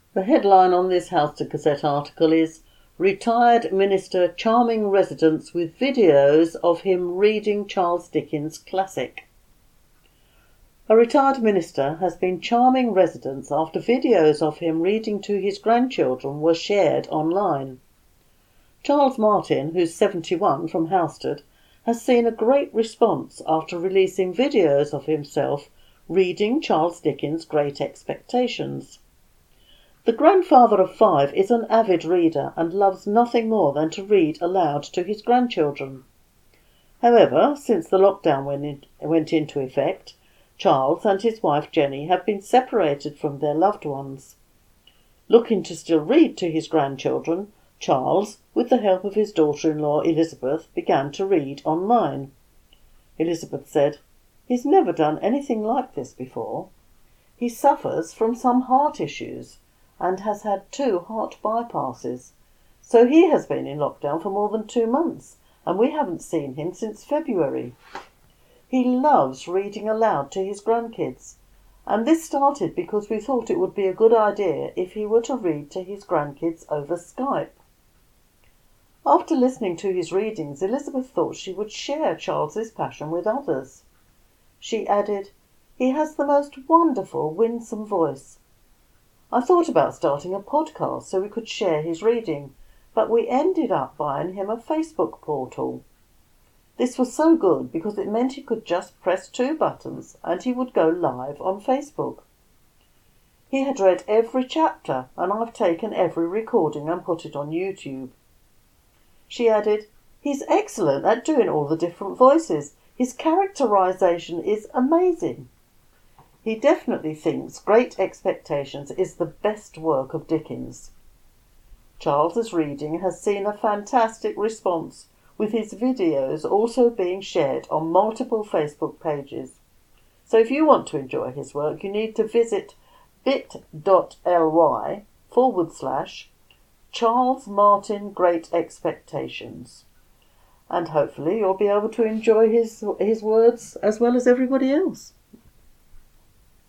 The headline on this House to Gazette article is "Retired Minister Charming Residents with Videos of Him Reading Charles Dickens' Classic." A retired minister has been charming residents after videos of him reading to his grandchildren were shared online. Charles Martin, who's 71, from Halstead, has seen a great response after releasing videos of himself reading Charles Dickens' Great Expectations. The grandfather of 5 is an avid reader and loves nothing more than to read aloud to his grandchildren. However, since the lockdown went into effect, Charles and his wife Jenny have been separated from their loved ones. Looking to still read to his grandchildren, Charles, with the help of his daughter-in-law Elizabeth, began to read online. Elizabeth said, "He's never done anything like this before. He suffers from some heart issues and has had 2 heart bypasses. So he has been in lockdown for more than 2 months, and we haven't seen him since February. He loves reading aloud to his grandkids, and this started because we thought it would be a good idea if he were to read to his grandkids over Skype." After listening to his readings, Elizabeth thought she would share Charles's passion with others. She added, "He has the most wonderful, winsome voice. I thought about starting a podcast so we could share his reading, but we ended up buying him a Facebook portal. This was so good because it meant he could just press 2 buttons and he would go live on Facebook. He had read every chapter and I've taken every recording and put it on YouTube." She added, "He's excellent at doing all the different voices. His characterization is amazing. He definitely thinks Great Expectations is the best work of Dickens." Charles's reading has seen a fantastic response, with his videos also being shared on multiple Facebook pages. So if you want to enjoy his work, you need to visit bit.ly/Charles Martin Great Expectations. And hopefully you'll be able to enjoy his words as well as everybody else.